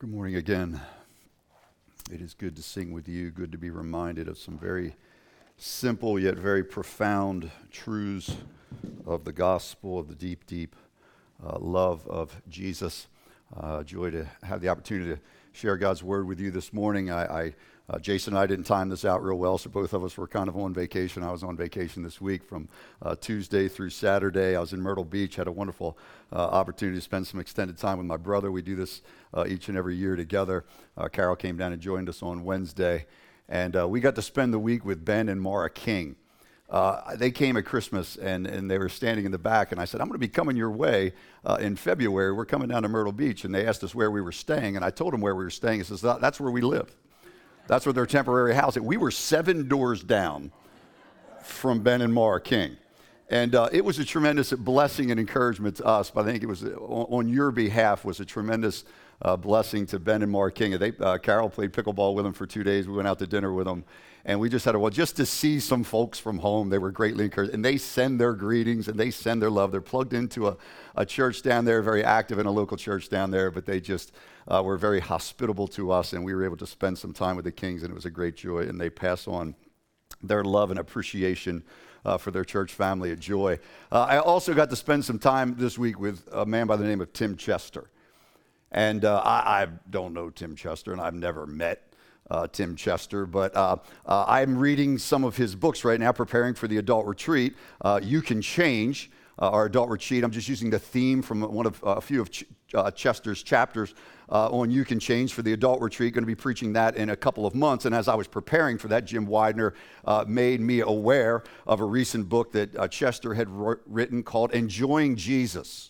Good morning again. It is good to sing with you, good to be reminded of some very simple yet very profound truths of the gospel, of the deep love of Jesus. Joy to have the opportunity to share God's word with you this morning. Jason and I didn't time this out real well, so both of us were kind of on vacation. I was on vacation this week from Tuesday through Saturday. I was in Myrtle Beach, had a wonderful opportunity to spend some extended time with my brother. We do this each and every year together. Carol came down and joined us on Wednesday, and we got to spend the week with Ben and Mara King. They came at Christmas, and they were standing in the back, and I said, I'm going to be coming your way in February. We're coming down to Myrtle Beach, and they asked us where we were staying, and I told them where we were staying. He says, that's where we live. That's where their temporary house is. We were 7 doors down from Ben and Mara King. And it was a tremendous blessing and encouragement to us, but I think it was on your behalf was a tremendous blessing to Ben and Mara King. And Carol played pickleball with them for 2 days. We went out to dinner with them. And we just had just to see some folks from home, they were greatly encouraged. And they send their greetings and they send their love. They're plugged into a church down there, very active in a local church down there, but they just were very hospitable to us, and we were able to spend some time with the Kings, and it was a great joy. And they pass on their love and appreciation for their church family at Joy. I also got to spend some time this week with a man by the name of Tim Chester. And I don't know Tim Chester, and I've never met Tim Chester, but I'm reading some of his books right now, preparing for the adult retreat. You Can Change, our adult retreat. I'm just using the theme from a few of Chester's chapters on You Can Change for the adult retreat. Going to be preaching that in a couple of months. And as I was preparing for that, Jim Widener made me aware of a recent book that Chester had written called Enjoying Jesus.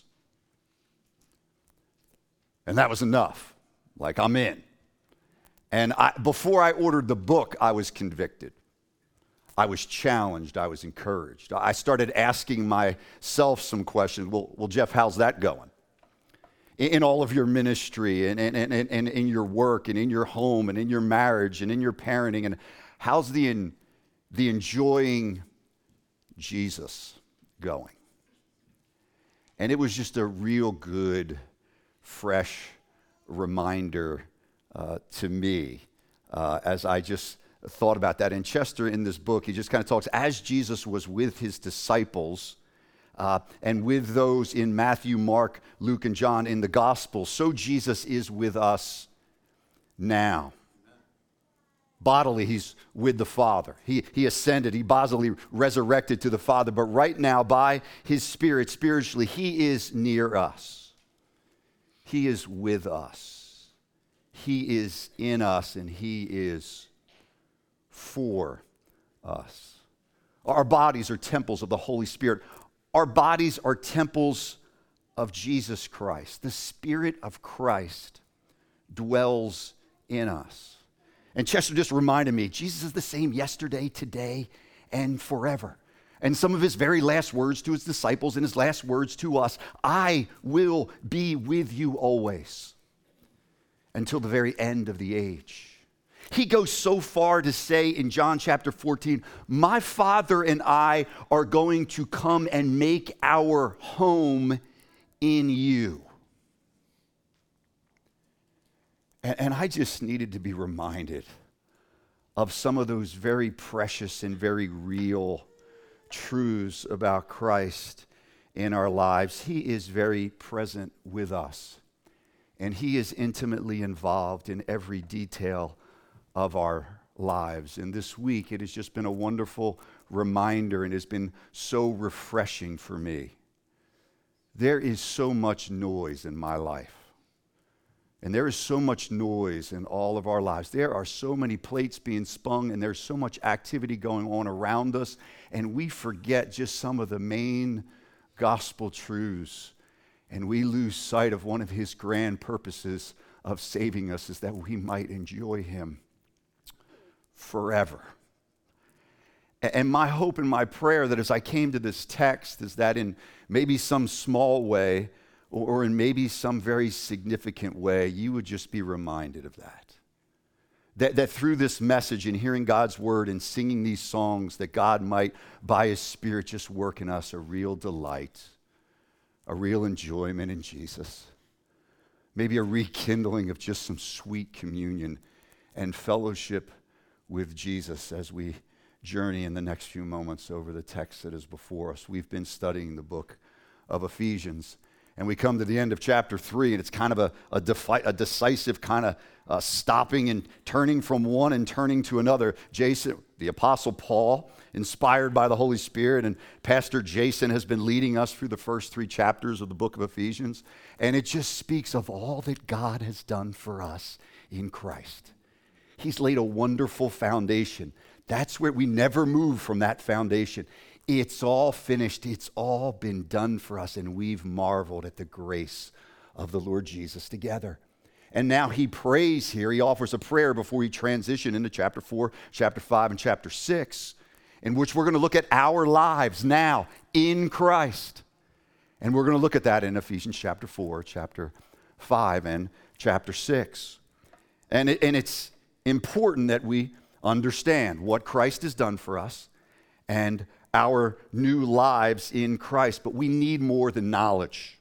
And that was enough. Like, I'm in. And before I ordered the book, I was convicted. I was challenged. I was encouraged. I started asking myself some questions. Well, Jeff, how's that going? In all of your ministry and in your work and in your home and in your marriage and in your parenting, and how's the enjoying Jesus going? And it was just a real good, fresh reminder to me as I just thought about that. And Chester, in this book, he just kind of talks, as Jesus was with his disciples and with those in Matthew, Mark, Luke, and John in the Gospels, so Jesus is with us now. Bodily, he's with the Father. He ascended. He bodily resurrected to the Father. But right now, by his Spirit, spiritually, he is near us. He is with us. He is in us, and he is for us. Our bodies are temples of the Holy Spirit. Our bodies are temples of Jesus Christ. The Spirit of Christ dwells in us. And Chester just reminded me, Jesus is the same yesterday, today, and forever. And some of his very last words to his disciples and his last words to us, I will be with you always until the very end of the age. He goes so far to say in John chapter 14, my Father and I are going to come and make our home in you. And I just needed to be reminded of some of those very precious and very real truths about Christ in our lives. He is very present with us, and he is intimately involved in every detail of our lives. And this week, it has just been a wonderful reminder and has been so refreshing for me. There is so much noise in my life. And there is so much noise in all of our lives. There are so many plates being spun, and there's so much activity going on around us, and we forget just some of the main gospel truths, and we lose sight of one of his grand purposes of saving us is that we might enjoy him forever. And my hope and my prayer that as I came to this text is that in maybe some small way or in maybe some very significant way, you would just be reminded of that. That through this message and hearing God's word and singing these songs, that God might, by his Spirit, just work in us a real delight, a real enjoyment in Jesus. maybe a rekindling of just some sweet communion and fellowship with Jesus as we journey in the next few moments over the text that is before us. We've been studying the book of Ephesians, and we come to the end of chapter 3, and it's kind of a decisive kind of stopping and turning from one and turning to another. Jason, the Apostle Paul, inspired by the Holy Spirit, and Pastor Jason has been leading us through the first 3 chapters of the book of Ephesians, and it just speaks of all that God has done for us in Christ. He's laid a wonderful foundation. That's where we never move from that foundation. It's all finished. It's all been done for us, and we've marveled at the grace of the Lord Jesus together. And now he prays here. He offers a prayer before he transitions into chapter 4, chapter 5, and chapter 6, in which we're going to look at our lives now in Christ. And we're going to look at that in Ephesians chapter 4, chapter 5, and chapter 6. And it's important that we understand what Christ has done for us and our new lives in Christ. But we need more than knowledge.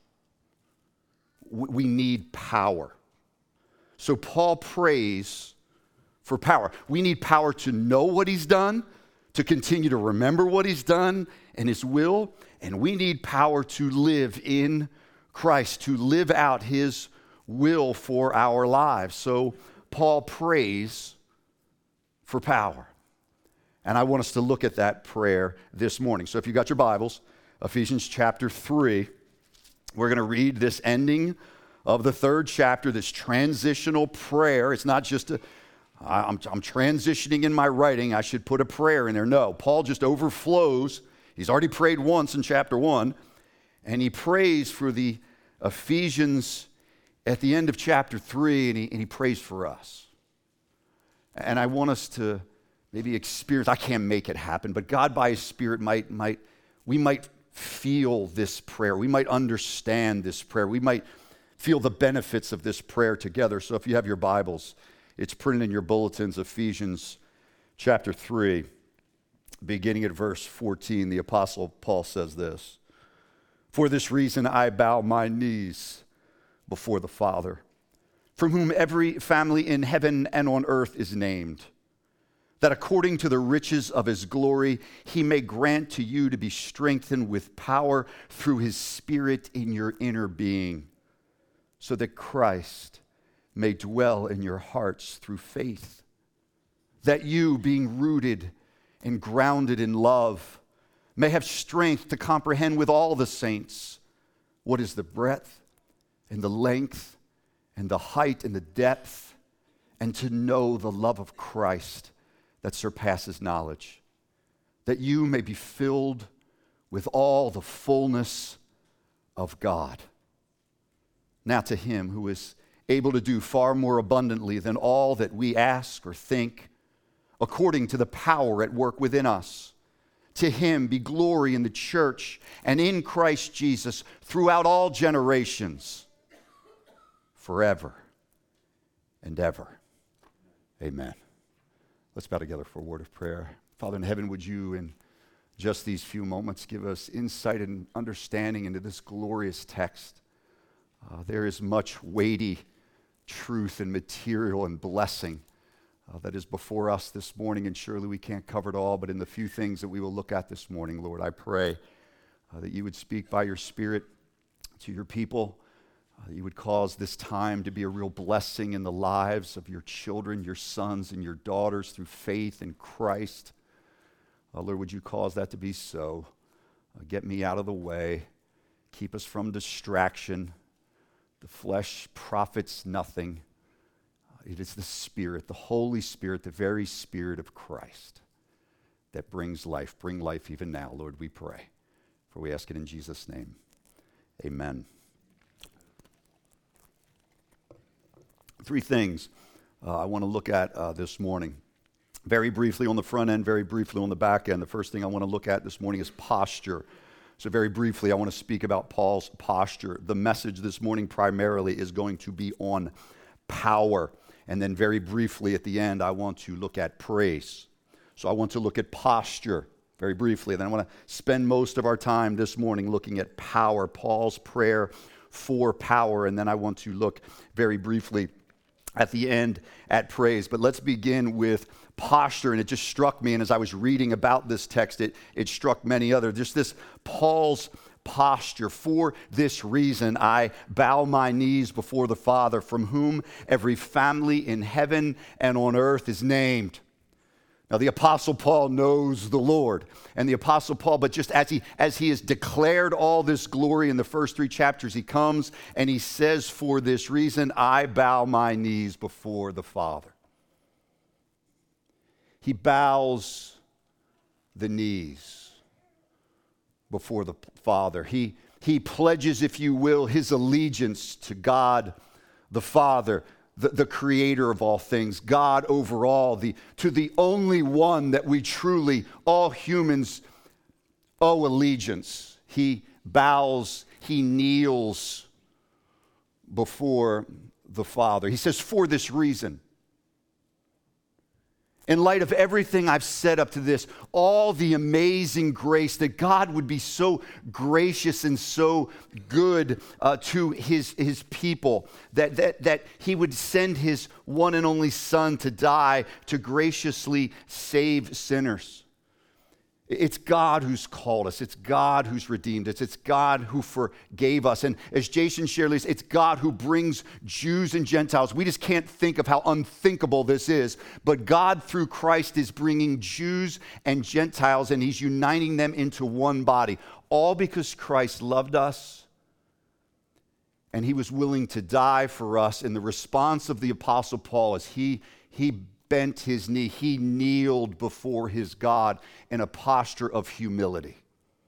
We need power. So Paul prays for power. We need power to know what he's done, to continue to remember what he's done and his will, and we need power to live in Christ, to live out his will for our lives. So Paul prays for power. And I want us to look at that prayer this morning. So if you got your Bibles, Ephesians chapter 3, we're going to read this ending of the 3rd chapter, this transitional prayer. It's not just I'm transitioning in my writing, I should put a prayer in there. No, Paul just overflows. He's already prayed once in chapter 1, and he prays for the Ephesians at the end of chapter 3, and he prays for us. And I want us to maybe experience, I can't make it happen, but God by his Spirit we might feel this prayer. We might understand this prayer. We might feel the benefits of this prayer together. So if you have your Bibles, it's printed in your bulletins, Ephesians chapter 3, beginning at verse 14. The Apostle Paul says this: "For this reason I bow my knees before the Father, from whom every family in heaven and on earth is named, that according to the riches of his glory he may grant to you to be strengthened with power through his Spirit in your inner being, so that Christ may dwell in your hearts through faith, that you, being rooted and grounded in love, may have strength to comprehend with all the saints what is the breadth and the length and the height and the depth, and to know the love of Christ that surpasses knowledge, that you may be filled with all the fullness of God. Now to him who is able to do far more abundantly than all that we ask or think, according to the power at work within us. To him be glory in the church and in Christ Jesus throughout all generations, forever and ever. Amen." Let's bow together for a word of prayer. Father in heaven, would you in just these few moments give us insight and understanding into this glorious text. There is much weighty truth and material and blessing that is before us this morning, and surely we can't cover it all, but in the few things that we will look at this morning, Lord, I pray that you would speak by your Spirit to your people, that you would cause this time to be a real blessing in the lives of your children, your sons and your daughters through faith in Christ. Lord, would you cause that to be so? Get me out of the way. Keep us from distraction. The flesh profits nothing. It is the Spirit, the Holy Spirit, the very Spirit of Christ that brings life. Bring life even now, Lord, we pray. For we ask it in Jesus' name. Amen. 3 things I want to look at this morning. Very briefly on the front end, very briefly on the back end. The first thing I want to look at this morning is posture. So very briefly, I want to speak about Paul's posture. The message this morning primarily is going to be on power. And then very briefly at the end, I want to look at praise. So I want to look at posture very briefly. Then I want to spend most of our time this morning looking at power, Paul's prayer for power. And then I want to look very briefly at the end at praise. But let's begin with posture. And it just struck me, and as I was reading about this text, it struck many others. Just this Paul's posture. For this reason, I bow my knees before the Father, from whom every family in heaven and on earth is named. Now, the Apostle Paul knows the Lord. And the Apostle Paul, but just as he has declared all this glory in the first 3 chapters, he comes and he says, for this reason, I bow my knees before the Father. He bows the knees before the Father. He pledges, if you will, his allegiance to God the Father, the creator of all things, God over all, to the only one that we truly, all humans, owe allegiance. He bows, he kneels before the Father. He says, for this reason. In light of everything I've said up to this, all the amazing grace that God would be so gracious and so good to his people, that he would send his one and only Son to die to graciously save sinners. It's God who's called us. It's God who's redeemed us. It's God who forgave us. And as Jason shared, it's God who brings Jews and Gentiles. We just can't think of how unthinkable this is. But God, through Christ, is bringing Jews and Gentiles, and he's uniting them into one body. All because Christ loved us, and he was willing to die for us. And the response of the Apostle Paul is he bent his knee, he kneeled before his God in a posture of humility.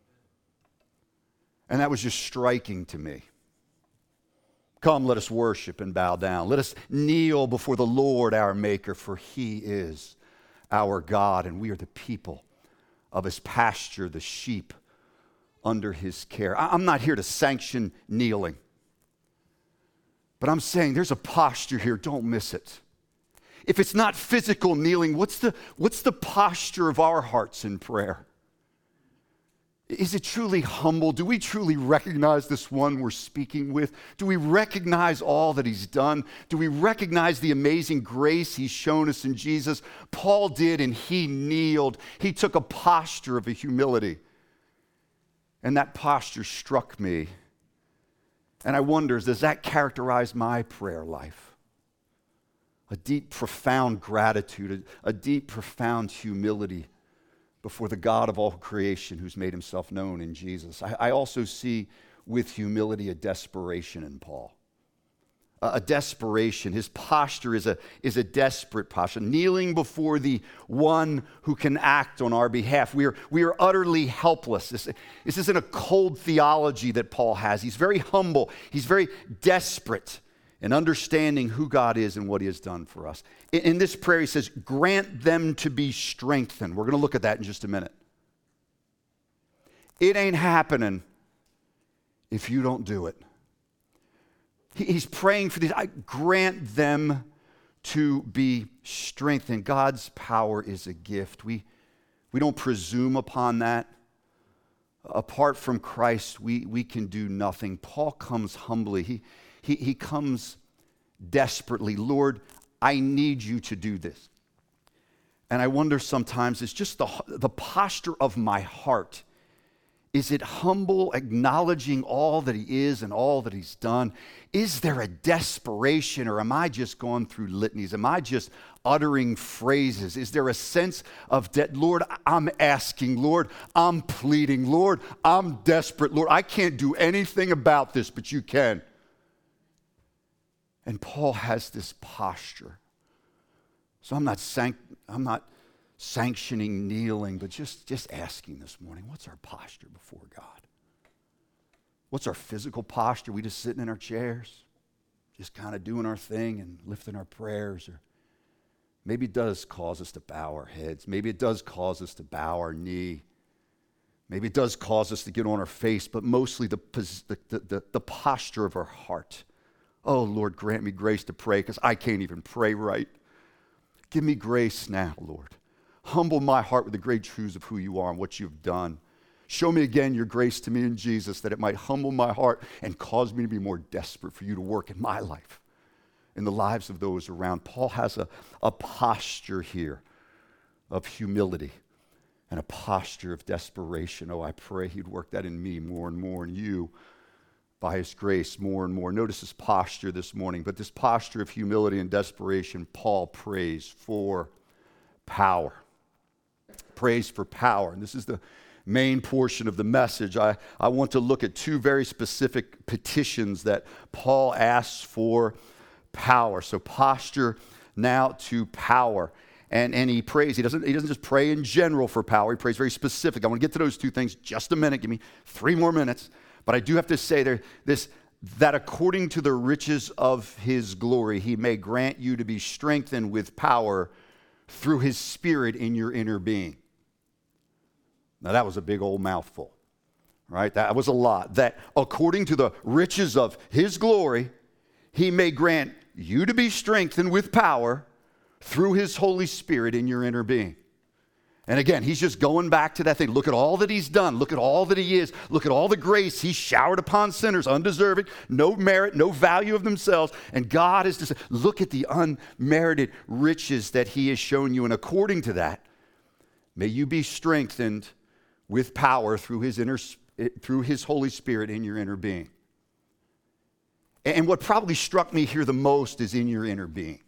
And that was just striking to me. Come, let us worship and bow down. Let us kneel before the Lord our Maker, for he is our God, and we are the people of his pasture, the sheep under his care. I'm not here to sanction kneeling, but I'm saying there's a posture here, don't miss it. If it's not physical kneeling, what's the posture of our hearts in prayer? Is it truly humble? Do we truly recognize this one we're speaking with? Do we recognize all that he's done? Do we recognize the amazing grace he's shown us in Jesus? Paul did, and he kneeled. He took a posture of a humility. And that posture struck me. And I wonder, does that characterize my prayer life? A deep, profound gratitude, a deep, profound humility before the God of all creation who's made himself known in Jesus. I also see with humility a desperation in Paul. A desperation. His posture is a desperate posture, kneeling before the one who can act on our behalf. We are utterly helpless. This isn't a cold theology that Paul has. He's very humble. He's very desperate in understanding who God is and what he has done for us. In this prayer, he says, grant them to be strengthened. We're going to look at that in just a minute. It ain't happening if you don't do it. He's praying for these. Grant them to be strengthened. God's power is a gift. We don't presume upon that. Apart from Christ, we can do nothing. Paul comes humbly. He comes desperately. Lord, I need you to do this. And I wonder sometimes, it's just the posture of my heart. Is it humble, acknowledging all that he is and all that he's done? Is there a desperation, or am I just going through litanies? Am I just uttering phrases? Is there a sense of debt? Lord, I'm asking. Lord, I'm pleading. Lord, I'm desperate. Lord, I can't do anything about this, but you can. And Paul has this posture. So I'm not sanctioning kneeling, but just asking this morning, what's our posture before God? What's our physical posture? We just sitting in our chairs, just kind of doing our thing and lifting our prayers? Or maybe it does cause us to bow our heads. Maybe it does cause us to bow our knee. Maybe it does cause us to get on our face, but mostly the posture of our heart. Oh, Lord, grant me grace to pray, because I can't even pray right. Give me grace now, Lord. Humble my heart with the great truths of who you are and what you've done. Show me again your grace to me in Jesus, that it might humble my heart and cause me to be more desperate for you to work in my life, in the lives of those around. Paul has a posture here of humility and a posture of desperation. Oh, I pray he'd work that in me more and more, and you, by his grace, more and more. Notice his posture this morning, but this posture of humility and desperation, Paul prays for power. Prays for power. And this is the main portion of the message. I want to look at two very specific petitions that Paul asks for power. So posture now to power. And he prays. He doesn't just pray in general for power. He prays very specific. I want to get to those two things just a minute. Give me 3 more minutes. But I do have to say that according to the riches of his glory, he may grant you to be strengthened with power through his Spirit in your inner being. Now that was a big old mouthful, right? That was a lot. That according to the riches of his glory, he may grant you to be strengthened with power through his Holy Spirit in your inner being. And again, he's just going back to that thing. Look at all that he's done. Look at all that he is. Look at all the grace he's showered upon sinners, undeserving, no merit, no value of themselves. And God is to say, look at the unmerited riches that he has shown you. And according to that, may you be strengthened with power through his Holy Spirit in your inner being. And what probably struck me here the most is in your inner being.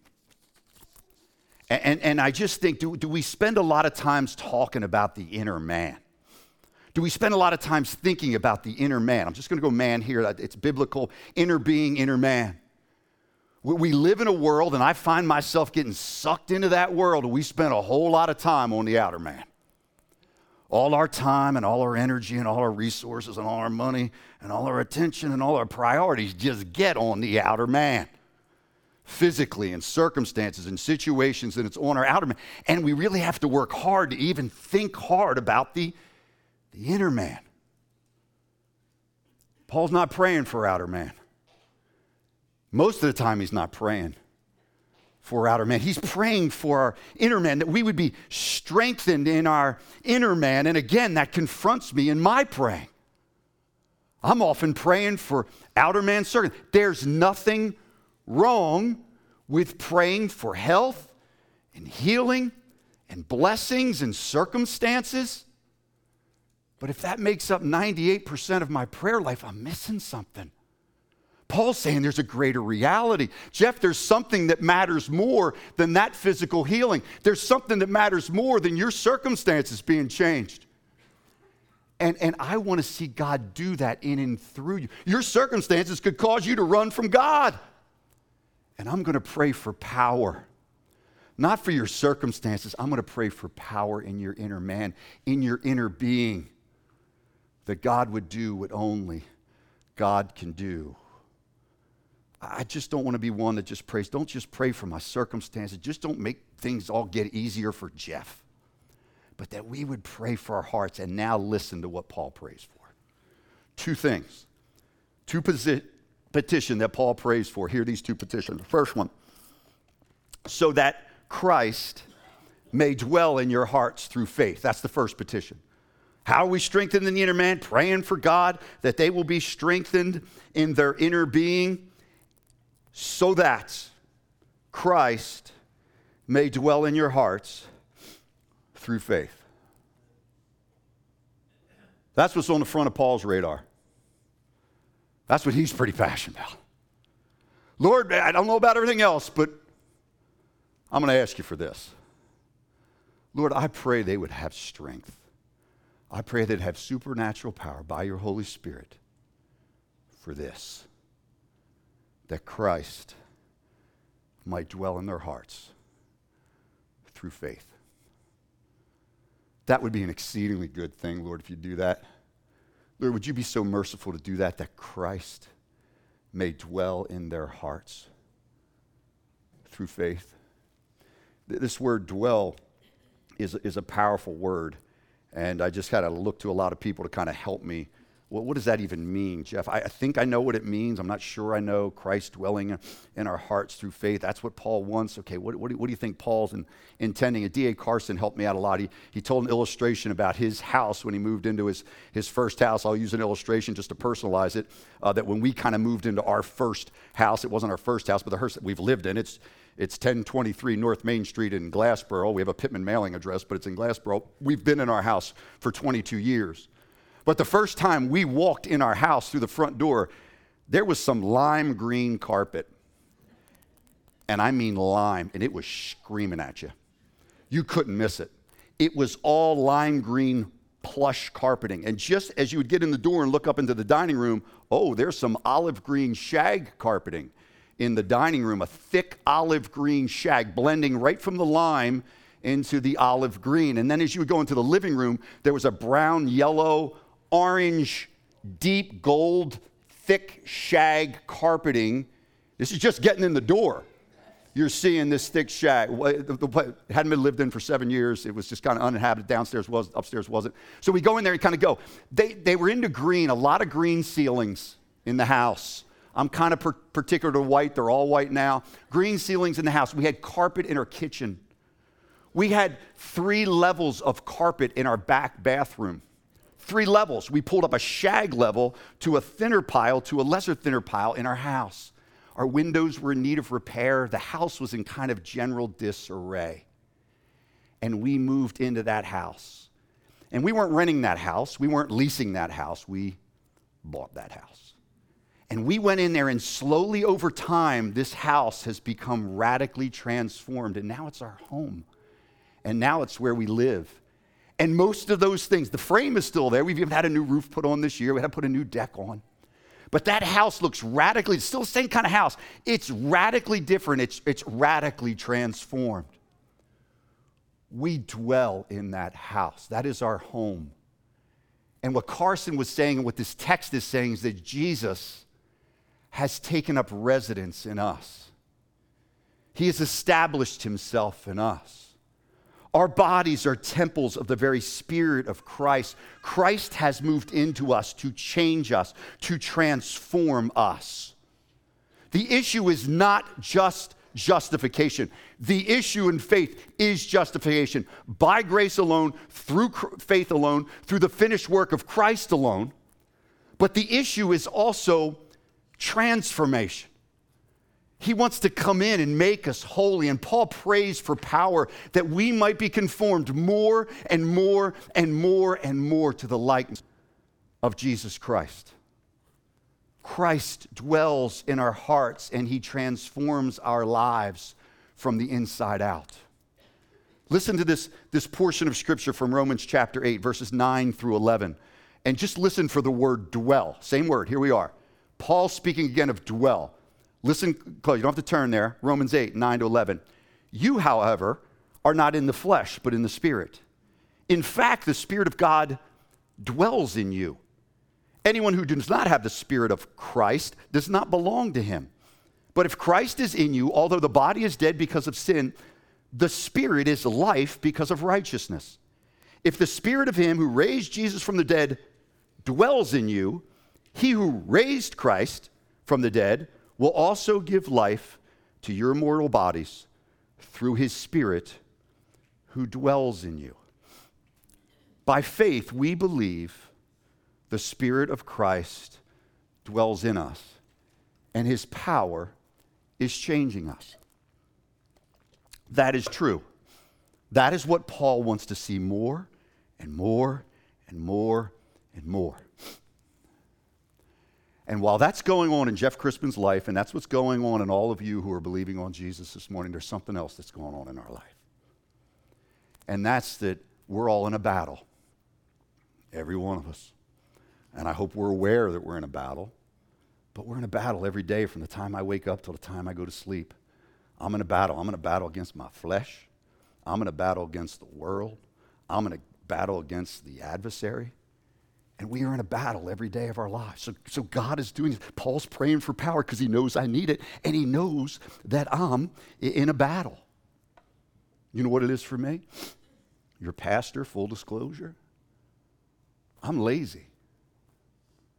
And I just think, do we spend a lot of times talking about the inner man? Do we spend a lot of times thinking about the inner man? I'm just going to go man here. It's biblical. Inner being, inner man. We live in a world, and I find myself getting sucked into that world, and we spend a whole lot of time on the outer man. All our time and all our energy and all our resources and all our money and all our attention and all our priorities just get on the outer man. Physically and circumstances and situations, and it's on our outer man. And we really have to work hard to even think hard about the inner man. Paul's not praying for outer man. Most of the time he's not praying for outer man. He's praying for our inner man, that we would be strengthened in our inner man. And again, that confronts me in my praying. I'm often praying for outer man circumstance. There's nothing wrong with praying for health and healing and blessings and circumstances. But if that makes up 98% of my prayer life, I'm missing something. Paul's saying there's a greater reality. Jeff, there's something that matters more than that physical healing. There's something that matters more than your circumstances being changed. And I want to see God do that in and through you. Your circumstances could cause you to run from God. And I'm going to pray for power. Not for your circumstances. I'm going to pray for power in your inner man, in your inner being. That God would do what only God can do. I just don't want to be one that just prays. Don't just pray for my circumstances. Just don't make things all get easier for Jeff. But that we would pray for our hearts. And now listen to what Paul prays for. Two things. Two petition that Paul prays for. Here are these two petitions. The first one. So that Christ may dwell in your hearts through faith. That's the first petition. How are we strengthened in the inner man? Praying for God that they will be strengthened in their inner being, so that Christ may dwell in your hearts through faith. That's what's on the front of Paul's radar. That's what he's pretty passionate about. Lord, I don't know about everything else, but I'm going to ask you for this. Lord, I pray they would have strength. I pray they'd have supernatural power by your Holy Spirit for this. That Christ might dwell in their hearts through faith. That would be an exceedingly good thing, Lord, if you do that. Lord, would you be so merciful to do that, that Christ may dwell in their hearts through faith. This word dwell is a powerful word, and I just had to look to a lot of people to kind of help me Well, what does that even mean, Jeff? I think I know what it means. I'm not sure I know. Christ dwelling in our hearts through faith. That's what Paul wants. Okay, what do you think Paul's intending? D.A. Carson helped me out a lot. He told an illustration about his house when he moved into his first house. I'll use an illustration just to personalize it, that when we kind of moved into our first house, it wasn't our first house, but the house that we've lived in. It's 1023 North Main Street in Glassboro. We have a Pittman mailing address, but it's in Glassboro. We've been in our house for 22 years. But the first time we walked in our house through the front door, there was some lime green carpet. And I mean lime, and it was screaming at you. You couldn't miss it. It was all lime green plush carpeting. And just as you would get in the door and look up into the dining room, oh, there's some olive green shag carpeting in the dining room, a thick olive green shag blending right from the lime into the olive green. And then as you would go into the living room, there was a brown, yellow, orange, deep gold, thick shag carpeting. This is just getting in the door. You're seeing this thick shag. It hadn't been lived in for 7 years. It was just kind of uninhabited. Downstairs was, upstairs wasn't. So we go in there and kind of go. They were into green, a lot of green ceilings in the house. I'm kind of particular to white. They're all white now. Green ceilings in the house. We had carpet in our kitchen. We had 3 levels of carpet in our back bathroom. 3 levels. We pulled up a shag level to a thinner pile to a lesser thinner pile in our house. Our windows were in need of repair. The house was in kind of general disarray. And we moved into that house. And we weren't renting that house. We weren't leasing that house. We bought that house. And we went in there, and slowly over time, this house has become radically transformed. And now it's our home. And now it's where we live. And most of those things, the frame is still there. We've even had a new roof put on this year. We had to put a new deck on. But that house looks radically, it's still the same kind of house. It's radically different. It's radically transformed. We dwell in that house. That is our home. And what Carson was saying and what this text is saying is that Jesus has taken up residence in us. He has established himself in us. Our bodies are temples of the very Spirit of Christ. Christ has moved into us to change us, to transform us. The issue is not just justification. The issue in faith is justification. By grace alone, through faith alone, through the finished work of Christ alone. But the issue is also transformation. He wants to come in and make us holy. And Paul prays for power that we might be conformed more and more and more and more to the likeness of Jesus Christ. Christ dwells in our hearts and he transforms our lives from the inside out. Listen to this portion of scripture from Romans chapter 8, verses 9 through 11. And just listen for the word dwell. Same word, here we are. Paul speaking again of dwell. Listen close, you don't have to turn there. Romans 8, 9 to 11. You, however, are not in the flesh, but in the Spirit. In fact, the Spirit of God dwells in you. Anyone who does not have the Spirit of Christ does not belong to him. But if Christ is in you, although the body is dead because of sin, the Spirit is life because of righteousness. If the Spirit of him who raised Jesus from the dead dwells in you, he who raised Christ from the dead will also give life to your mortal bodies through his Spirit who dwells in you. By faith, we believe the Spirit of Christ dwells in us, and his power is changing us. That is true. That is what Paul wants to see more and more and more and more. And while that's going on in Jeff Crispin's life, and that's what's going on in all of you who are believing on Jesus this morning, there's something else that's going on in our life. And that's that we're all in a battle. Every one of us. And I hope we're aware that we're in a battle. But we're in a battle every day from the time I wake up till the time I go to sleep. I'm in a battle. I'm in a battle against my flesh. I'm in a battle against the world. I'm in a battle against the adversary. And we are in a battle every day of our lives. So God is doing this. Paul's praying for power because he knows I need it. And he knows that I'm in a battle. You know what it is for me? Your pastor, full disclosure. I'm lazy.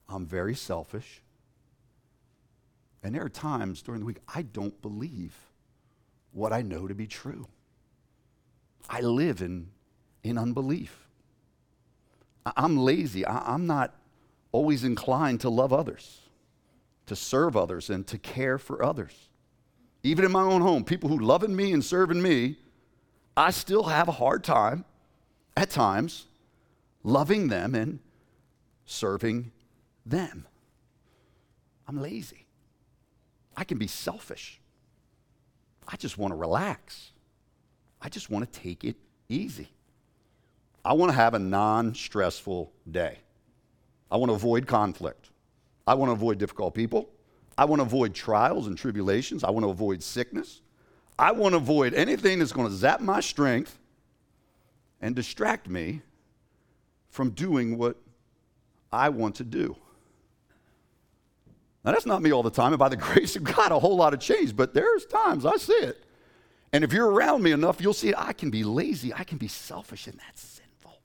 I'm very selfish. And there are times during the week I don't believe what I know to be true. I live in unbelief. I'm lazy. I'm not always inclined to love others, to serve others, and to care for others. Even in my own home, people who loving me and serving me, I still have a hard time, at times, loving them and serving them. I'm lazy. I can be selfish. I just want to relax. I just want to take it easy. I want to have a non-stressful day. I want to avoid conflict. I want to avoid difficult people. I want to avoid trials and tribulations. I want to avoid sickness. I want to avoid anything that's going to zap my strength and distract me from doing what I want to do. Now, that's not me all the time, and by the grace of God, a whole lot of change, but there's times I see it. And if you're around me enough, you'll see I can be lazy, I can be selfish, and that's sinful.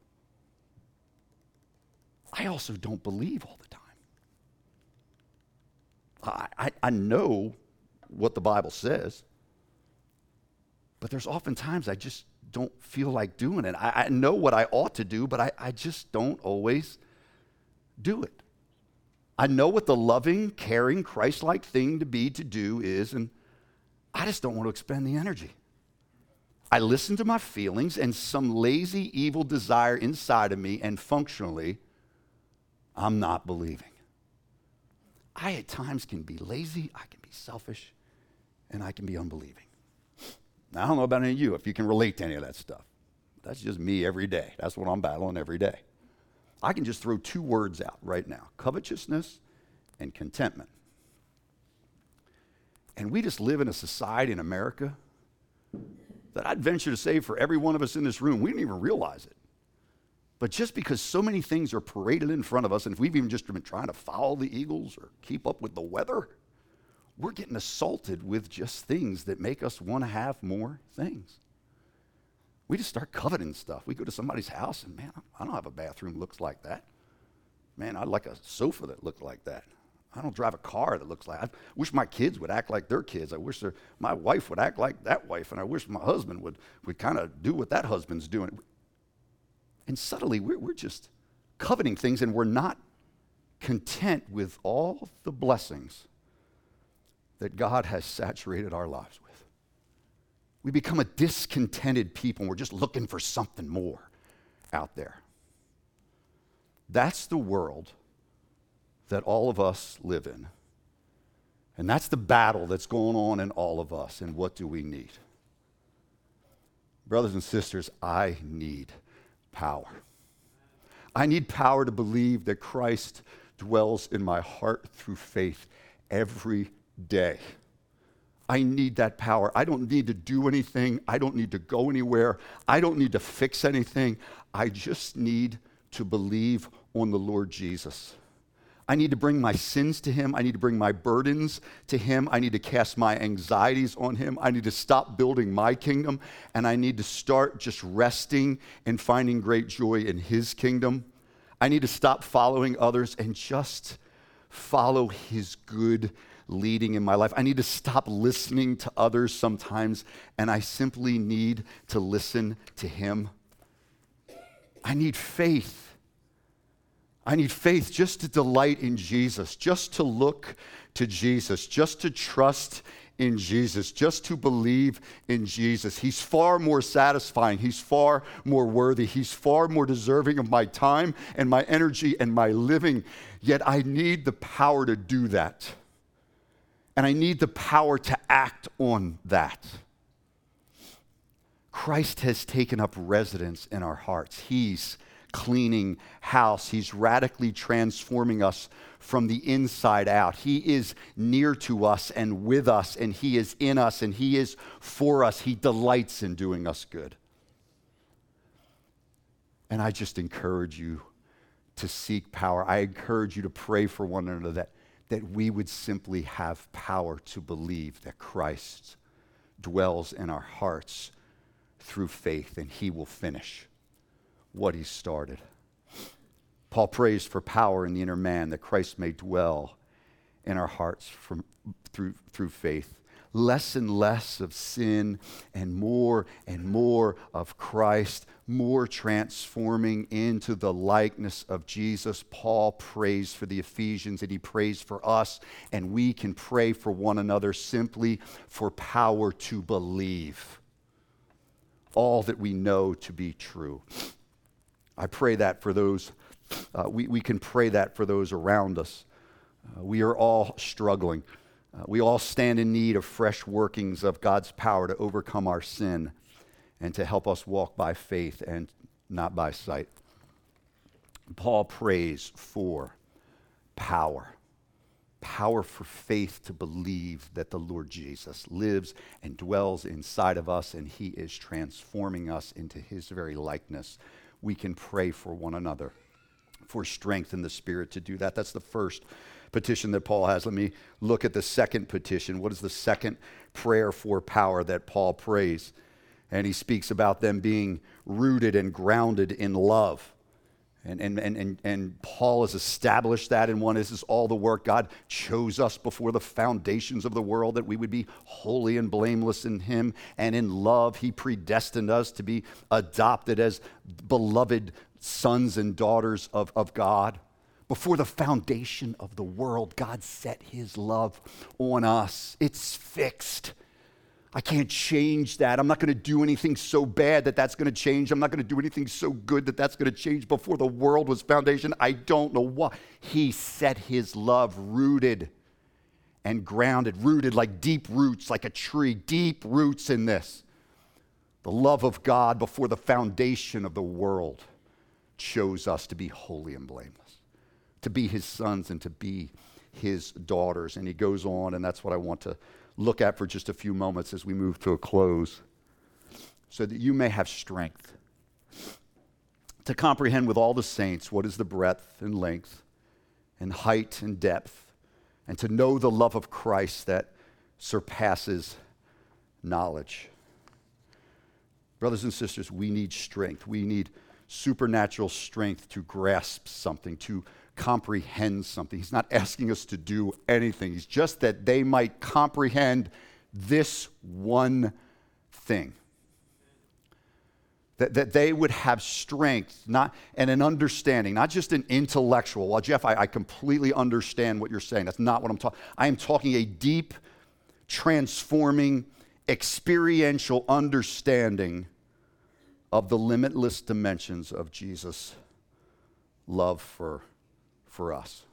I also don't believe all the time. I know what the Bible says, but there's often times I just don't feel like doing it. I know what I ought to do, but I just don't always do it. I know what the loving, caring, Christ-like thing to do is, and I just don't want to expend the energy. I listen to my feelings and some lazy, evil desire inside of me, and functionally, I'm not believing. I at times can be lazy, I can be selfish, and I can be unbelieving. Now, I don't know about any of you, if you can relate to any of that stuff. That's just me every day. That's what I'm battling every day. I can just throw two words out right now: covetousness and contentment. And we just live in a society in America that I'd venture to say for every one of us in this room, we don't even realize it. But just because so many things are paraded in front of us, and if we've even just been trying to follow the Eagles or keep up with the weather, we're getting assaulted with just things that make us want to have more things. We just start coveting stuff. We go to somebody's house and, man, I don't have a bathroom that looks like that. Man, I'd like a sofa that looked like that. I don't drive a car that looks like. I wish my kids would act like their kids. I wish my wife would act like that wife, and I wish my husband would kind of do what that husband's doing. And subtly, we're just coveting things, and we're not content with all the blessings that God has saturated our lives with. We become a discontented people, and we're just looking for something more out there. That's the world that all of us live in. And that's the battle that's going on in all of us. And what do we need? Brothers and sisters, I need power. I need power to believe that Christ dwells in my heart through faith every day. I need that power. I don't need to do anything. I don't need to go anywhere. I don't need to fix anything. I just need to believe on the Lord Jesus. I need to bring my sins to him. I need to bring my burdens to him. I need to cast my anxieties on him. I need to stop building my kingdom, and I need to start just resting and finding great joy in his kingdom. I need to stop following others and just follow his good leading in my life. I need to stop listening to others sometimes, and I simply need to listen to him. I need faith. I need faith just to delight in Jesus, just to look to Jesus, just to trust in Jesus, just to believe in Jesus. He's far more satisfying. He's far more worthy. He's far more deserving of my time and my energy and my living. Yet I need the power to do that. And I need the power to act on that. Christ has taken up residence in our hearts. He's cleaning house. He's radically transforming us from the inside out. He is near to us and with us, and he is in us, and he is for us. He delights in doing us good. And I just encourage you to seek power. I encourage you to pray for one another that we would simply have power to believe that Christ dwells in our hearts through faith, and he will finish what he started. Paul prays for power in the inner man, that Christ may dwell in our hearts through faith. Less and less of sin and more of Christ, more transforming into the likeness of Jesus. Paul prays for the Ephesians and he prays for us, and we can pray for one another simply for power to believe all that we know to be true. I pray that for those, we can pray that for those around us. We are all struggling. We all stand in need of fresh workings of God's power to overcome our sin and to help us walk by faith and not by sight. Paul prays for power for faith to believe that the Lord Jesus lives and dwells inside of us, and he is transforming us into his very likeness. We can pray for one another for strength in the Spirit to do that. That's the first petition that Paul has. Let me look at the second petition. What is the second prayer for power that Paul prays? And he speaks about them being rooted and grounded in love. And Paul has established that in one. This is all the work. God chose us before the foundations of the world that we would be holy and blameless in him. And in love, he predestined us to be adopted as beloved sons and daughters of God. Before the foundation of the world, God set his love on us. It's fixed. I can't change that. I'm not going to do anything so bad that that's going to change. I'm not going to do anything so good that that's going to change. Before the world was foundation, I don't know why. He set his love rooted and grounded, rooted like deep roots, like a tree, deep roots in this. The love of God before the foundation of the world chose us to be holy and blameless, to be his sons and to be his daughters. And he goes on, and that's what I want to look at for just a few moments as we move to a close, so that you may have strength to comprehend with all the saints what is the breadth and length and height and depth, and to know the love of Christ that surpasses knowledge. Brothers and sisters, we need strength. We need supernatural strength to grasp something, to comprehend something. He's not asking us to do anything. He's just that they might comprehend this one thing. That they would have strength and an understanding, not just an intellectual. Well, Jeff, I completely understand what you're saying. That's not what I'm talking. I am talking a deep, transforming, experiential understanding of the limitless dimensions of Jesus' love for us.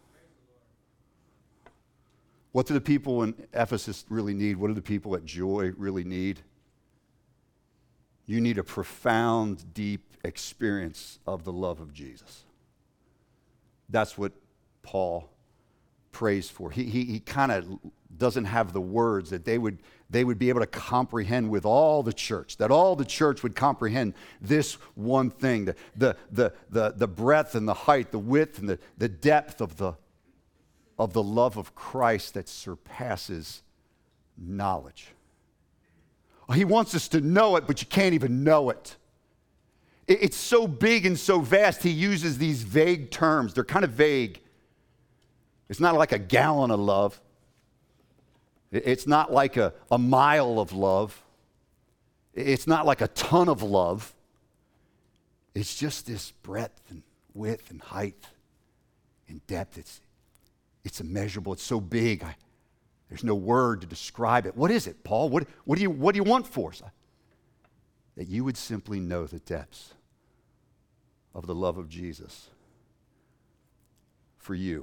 What do the people in Ephesus really need? What do the people at Joy really need? You need a profound, deep experience of the love of Jesus. That's what Paul prays for. He kind of doesn't have the words that they would be able to comprehend with all the church, that all the church would comprehend this one thing, the breadth and the height, the width and the depth of the love of Christ that surpasses knowledge. He wants us to know it, but you can't even know it. It's so big and so vast, he uses these vague terms. They're kind of vague. It's not like a gallon of love. It's not like a mile of love. It's not like a ton of love. It's just this breadth and width and height and depth. It's immeasurable. It's so big. There's no word to describe it. What is it, Paul? What do you want for us? That you would simply know the depths of the love of Jesus for you.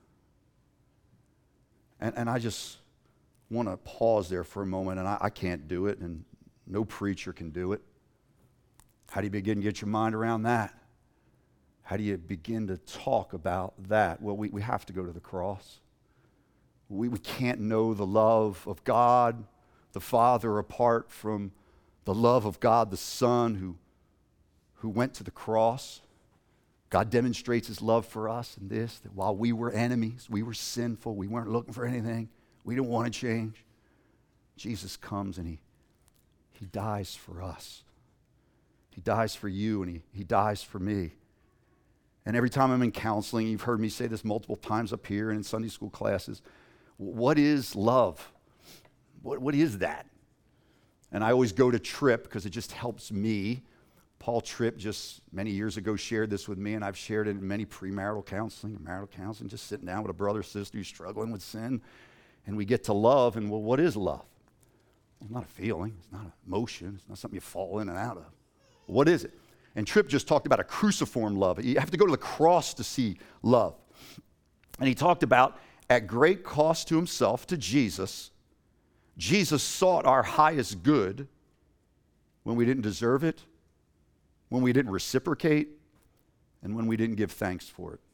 And I just want to pause there for a moment, and I can't do it, and no preacher can do it. How do you begin to get your mind around that? How do you begin to talk about that? Well, we have to go to the cross. We can't know the love of God, the Father, apart from the love of God, the Son, who went to the cross. God demonstrates his love for us in this, that while we were enemies, we were sinful, we weren't looking for anything, we didn't want to change. Jesus comes and he dies for us. He dies for you and he dies for me. And every time I'm in counseling, you've heard me say this multiple times up here and in Sunday school classes, what is love? What is that? And I always go to Tripp because it just helps me. Paul Tripp just many years ago shared this with me, and I've shared it in many premarital counseling, marital counseling, just sitting down with a brother or sister who's struggling with sin, and we get to love, and well, what is love? Well, it's not a feeling, it's not an emotion, it's not something you fall in and out of. What is it? And Tripp just talked about a cruciform love. You have to go to the cross to see love. And he talked about, at great cost to himself, to Jesus, Jesus sought our highest good when we didn't deserve it, when we didn't reciprocate, and when we didn't give thanks for it.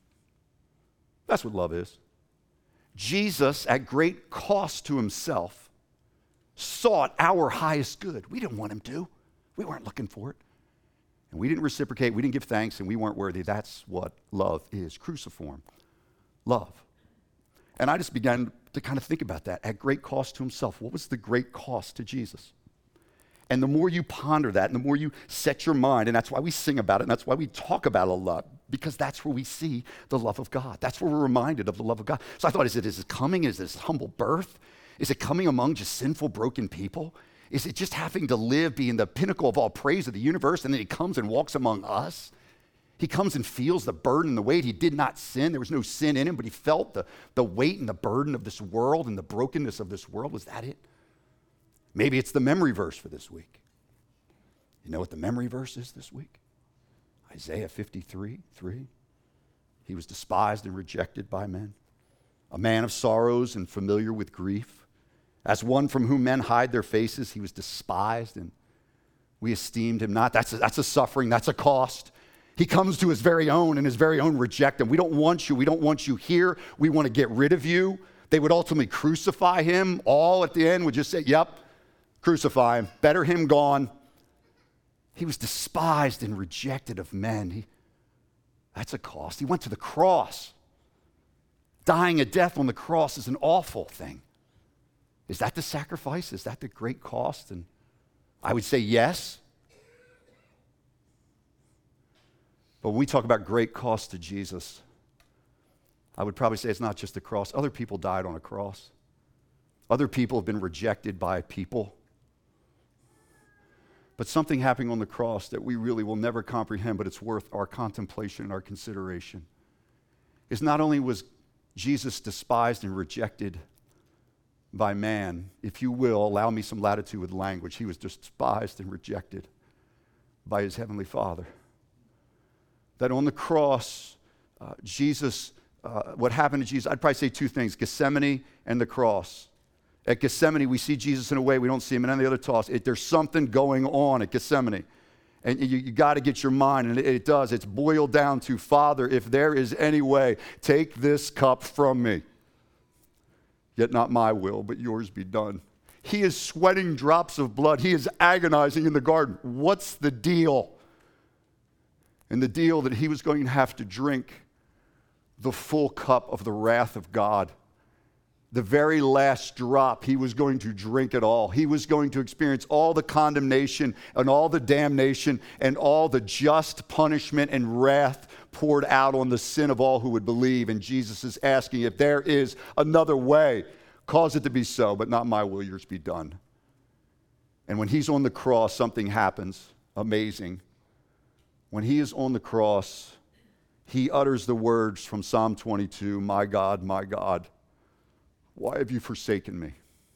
That's what love is. Jesus, at great cost to himself, sought our highest good. We didn't want him to. We weren't looking for it. And we didn't reciprocate, we didn't give thanks, and we weren't worthy. That's what love is, cruciform love. And I just began to kind of think about that. At great cost to himself. What was the great cost to Jesus? And the more you ponder that, and the more you set your mind, and that's why we sing about it, and that's why we talk about it a lot, because that's where we see the love of God. That's where we're reminded of the love of God. So I thought, is it coming? Is this humble birth? Is it coming among just sinful, broken people? Is it just having to live, being the pinnacle of all praise of the universe, and then he comes and walks among us? He comes and feels the burden, the weight. He did not sin. There was no sin in him, but he felt the weight and the burden of this world and the brokenness of this world. Was that it? Maybe it's the memory verse for this week. You know what the memory verse is this week? Isaiah 53:3. He was despised and rejected by men, a man of sorrows and familiar with grief. As one from whom men hide their faces, he was despised and we esteemed him not. That's a suffering, that's a cost. He comes to his very own and his very own reject him. We don't want you. We don't want you here. We want to get rid of you. They would ultimately crucify him. All at the end would just say, yep, crucify him. Better him gone. He was despised and rejected of men. That's a cost. He went to the cross. Dying a death on the cross is an awful thing. Is that the sacrifice? Is that the great cost? And I would say yes. But when we talk about great cost to Jesus, I would probably say it's not just the cross. Other people died on a cross. Other people have been rejected by people. But something happening on the cross that we really will never comprehend, but it's worth our contemplation and our consideration, is not only was Jesus despised and rejected by man, if you will, allow me some latitude with language, he was despised and rejected by his heavenly Father. That on the cross, Jesus, what happened to Jesus, I'd probably say two things, Gethsemane and the cross. At Gethsemane, we see Jesus in a way we don't see him in any other toss. There's something going on at Gethsemane. And you got to get your mind, and it does. It's boiled down to, Father, if there is any way, take this cup from me. Yet not my will, but yours be done. He is sweating drops of blood. He is agonizing in the garden. What's the deal? And the deal that he was going to have to drink the full cup of the wrath of God. The very last drop, he was going to drink it all. He was going to experience all the condemnation and all the damnation and all the just punishment and wrath poured out on the sin of all who would believe. And Jesus is asking, if there is another way, cause it to be so, but not my will, yours be done. And when he's on the cross, something happens amazing. When he is on the cross, he utters the words from Psalm 22, my God, why have you forsaken me?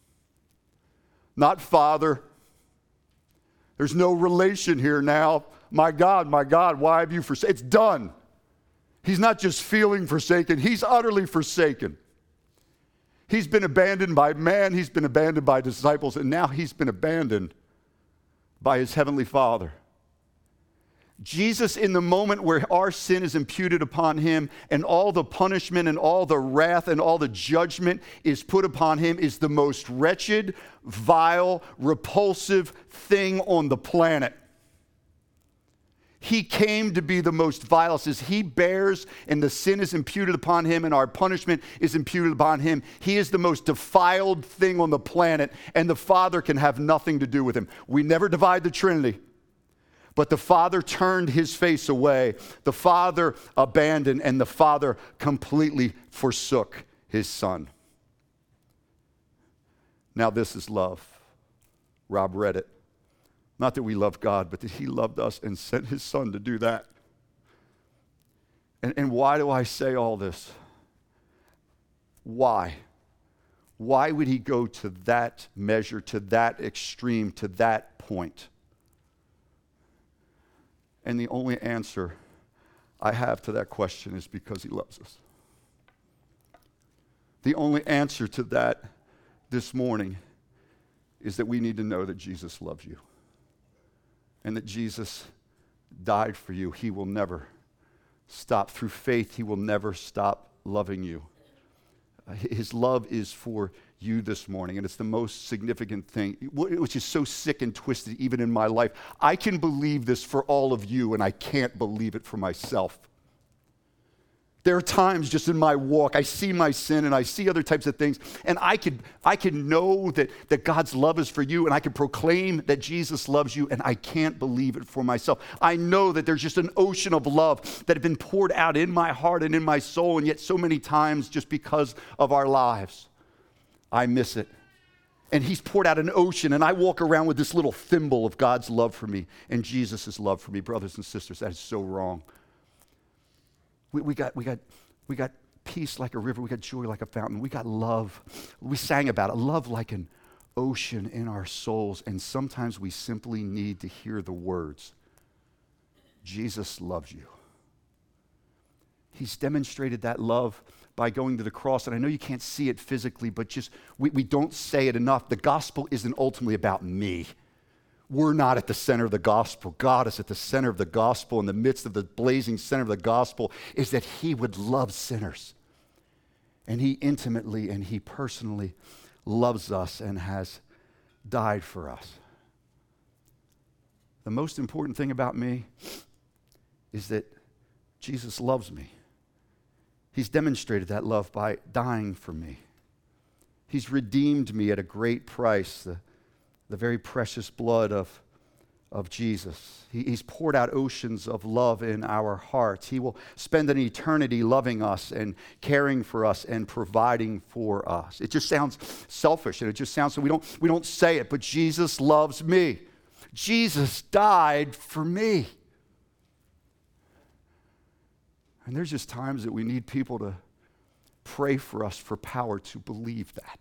Not Father. There's no relation here now. My God, why have you forsaken? It's done. He's not just feeling forsaken. He's utterly forsaken. He's been abandoned by man. He's been abandoned by disciples. And now he's been abandoned by his heavenly Father. Jesus, in the moment where our sin is imputed upon him and all the punishment and all the wrath and all the judgment is put upon him, is the most wretched, vile, repulsive thing on the planet. He came to be the most vile. It says he bears and the sin is imputed upon him and our punishment is imputed upon him. He is the most defiled thing on the planet, and the Father can have nothing to do with him. We never divide the Trinity. But the father turned his face away. The father abandoned, and the father completely forsook his son. Now this is love. Rob read it. Not that we love God, but that he loved us and sent his son to do that. And why do I say all this? Why? Why would he go to that measure, to that extreme, to that point? And the only answer I have to that question is because he loves us. The only answer to that this morning is that we need to know that Jesus loves you and that Jesus died for you. He will never stop. Through faith, he will never stop loving you. His love is for you this morning, and it's the most significant thing, which is so sick and twisted even in my life. I can believe this for all of you, and I can't believe it for myself. There are times just in my walk, I see my sin and I see other types of things, and I can know that God's love is for you, and I can proclaim that Jesus loves you, and I can't believe it for myself. I know that there's just an ocean of love that has been poured out in my heart and in my soul, and yet so many times, just because of our lives, I miss it. And he's poured out an ocean, and I walk around with this little thimble of God's love for me and Jesus' love for me. Brothers and sisters, that is so wrong. We got peace like a river. We got joy like a fountain. We got love. We sang about it. Love like an ocean in our souls. And sometimes we simply need to hear the words, Jesus loves you. He's demonstrated that love by going to the cross. And I know you can't see it physically, but just we don't say it enough. The gospel isn't ultimately about me. We're not at the center of the gospel. God is at the center of the gospel. In the midst of the blazing center of the gospel is that he would love sinners. And he intimately and he personally loves us and has died for us. The most important thing about me is that Jesus loves me. He's demonstrated that love by dying for me. He's redeemed me at a great price, the very precious blood of Jesus. He's poured out oceans of love in our hearts. He will spend an eternity loving us and caring for us and providing for us. It just sounds selfish, and it just sounds so we don't say it, but Jesus loves me. Jesus died for me. And there's just times that we need people to pray for us for power to believe that.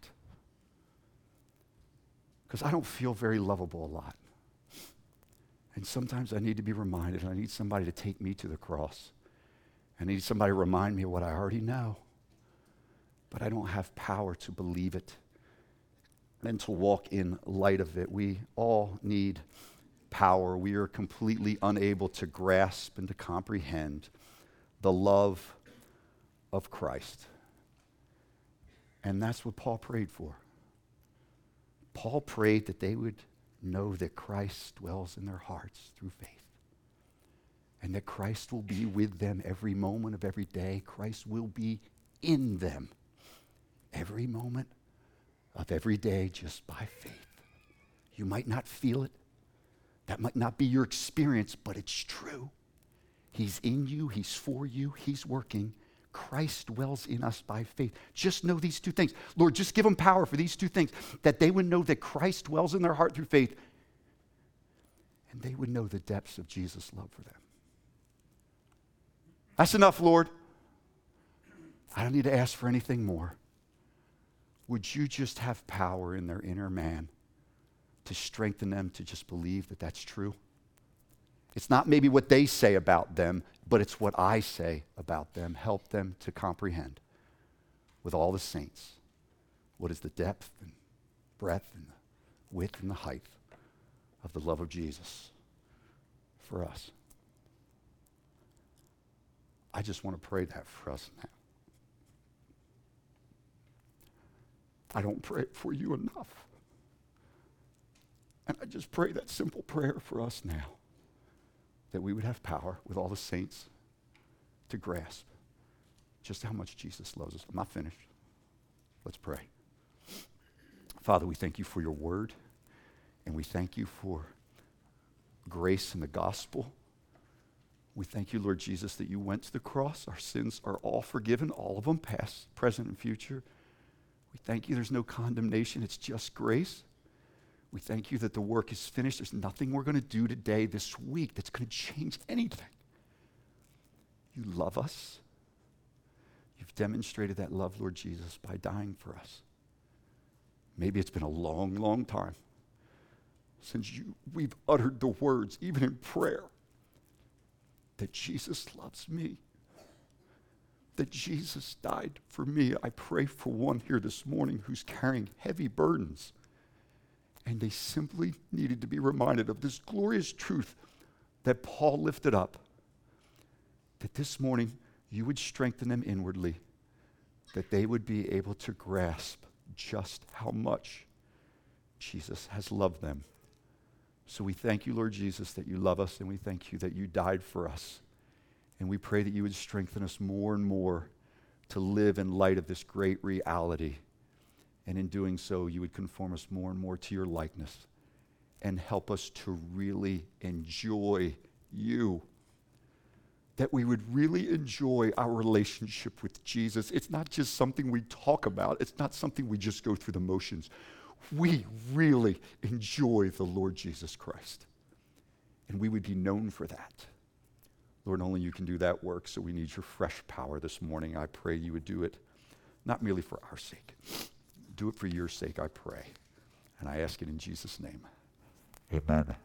Because I don't feel very lovable a lot. And sometimes I need to be reminded, I need somebody to take me to the cross. I need somebody to remind me of what I already know. But I don't have power to believe it and to walk in light of it. We all need power. We are completely unable to grasp and to comprehend the love of Christ. And that's what Paul prayed for. Paul prayed that they would know that Christ dwells in their hearts through faith. And that Christ will be with them every moment of every day. Christ will be in them every moment of every day just by faith. You might not feel it. That might not be your experience, but it's true. He's in you. He's for you. He's working. Christ dwells in us by faith. Just know these two things. Lord, just give them power for these two things, that they would know that Christ dwells in their heart through faith, and they would know the depths of Jesus' love for them. That's enough, Lord. I don't need to ask for anything more. Would you just have power in their inner man to strengthen them to just believe that that's true? It's not maybe what they say about them, but it's what I say about them. Help them to comprehend with all the saints what is the depth and breadth and the width and the height of the love of Jesus for us. I just want to pray that for us now. I don't pray it for you enough. And I just pray that simple prayer for us now, that we would have power with all the saints to grasp just how much Jesus loves us. I'm not finished. Let's pray. Father, we thank you for your word, and we thank you for grace in the gospel. We thank you, Lord Jesus, that you went to the cross. Our sins are all forgiven, all of them, past, present, and future. We thank you there's no condemnation. It's just grace. We thank you that the work is finished. There's nothing we're going to do today, this week, that's going to change anything. You love us. You've demonstrated that love, Lord Jesus, by dying for us. Maybe it's been a long, long time since we've uttered the words, even in prayer, that Jesus loves me, that Jesus died for me. I pray for one here this morning who's carrying heavy burdens, and they simply needed to be reminded of this glorious truth that Paul lifted up, that this morning you would strengthen them inwardly, that they would be able to grasp just how much Jesus has loved them. So we thank you, Lord Jesus, that you love us, and we thank you that you died for us. And we pray that you would strengthen us more and more to live in light of this great reality. And in doing so, you would conform us more and more to your likeness and help us to really enjoy you. That we would really enjoy our relationship with Jesus. It's not just something we talk about. It's not something we just go through the motions. We really enjoy the Lord Jesus Christ. And we would be known for that. Lord, only you can do that work, so we need your fresh power this morning. I pray you would do it, not merely for our sake. Do it for your sake, I pray. And I ask it in Jesus' name. Amen.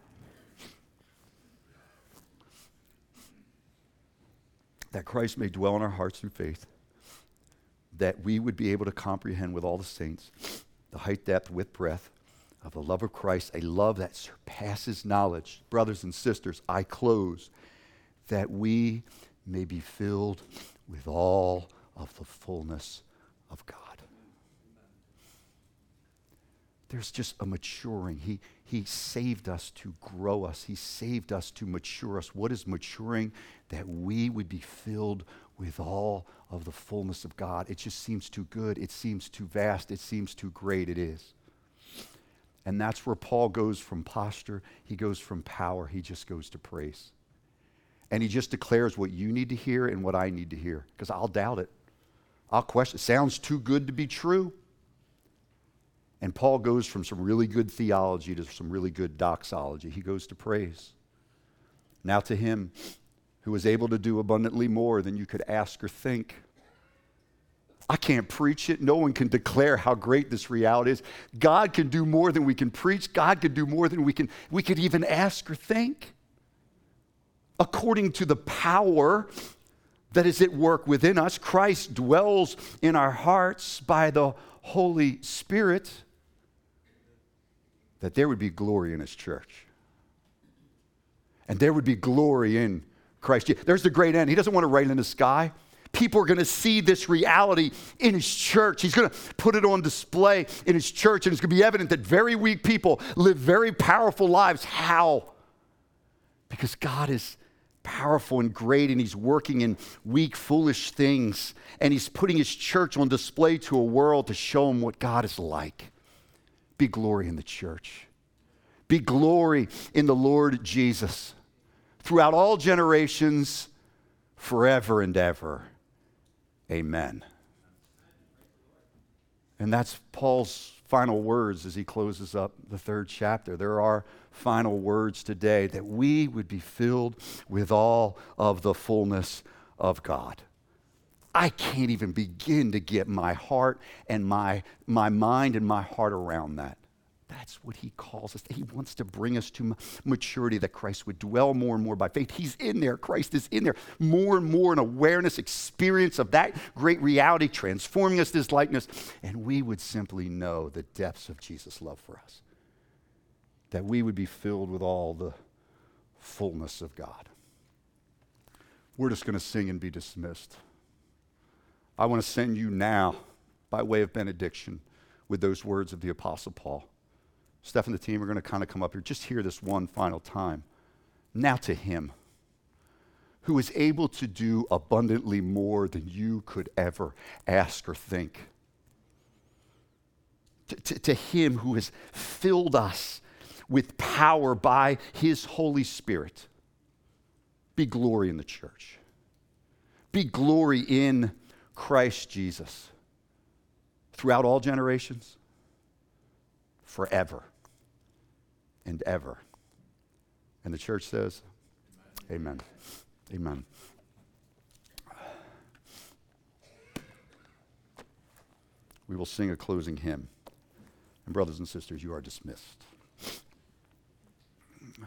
That Christ may dwell in our hearts through faith, that we would be able to comprehend with all the saints the height, depth, width, breadth of the love of Christ, a love that surpasses knowledge. Brothers and sisters, I close, that we may be filled with all of the fullness of God. There's just a maturing. He saved us to grow us. He saved us to mature us. What is maturing? That we would be filled with all of the fullness of God. It just seems too good. It seems too vast. It seems too great. It is. And that's where Paul goes from posture. He goes from power. He just goes to praise. And he just declares what you need to hear and what I need to hear. Because I'll doubt it. I'll question it. Sounds too good to be true. And Paul goes from some really good theology to some really good doxology. He goes to praise. Now to him who is able to do abundantly more than you could ask or think. I can't preach it. No one can declare how great this reality is. God can do more than we can preach. God can do more than we could even ask or think. According to the power that is at work within us, Christ dwells in our hearts by the Holy Spirit, that there would be glory in his church. And there would be glory in Christ. There's the great end. He doesn't want to write in the sky. People are going to see this reality in his church. He's going to put it on display in his church, and it's going to be evident that very weak people live very powerful lives. How? Because God is powerful and great, and he's working in weak, foolish things, and he's putting his church on display to a world to show them what God is like. Be glory in the church. Be glory in the Lord Jesus throughout all generations, forever and ever. Amen. And that's Paul's final words as he closes up the third chapter. There are final words today, that we would be filled with all of the fullness of God. I can't even begin to get my heart and my mind and my heart around that. That's what he calls us. He wants to bring us to maturity, that Christ would dwell more and more by faith. He's in there. Christ is in there. More and more an awareness, experience of that great reality, transforming us to his likeness. And we would simply know the depths of Jesus' love for us. That we would be filled with all the fullness of God. We're just going to sing and be dismissed. I want to send you now, by way of benediction, with those words of the Apostle Paul. Steph and the team are going to kind of come up here. Just hear this one final time. Now to him who is able to do abundantly more than you could ever ask or think. To him who has filled us with power by his Holy Spirit. Be glory in the church. Be glory in Christ Jesus throughout all generations, forever and ever. And the church says, amen. Amen. We will sing a closing hymn. And brothers and sisters, you are dismissed.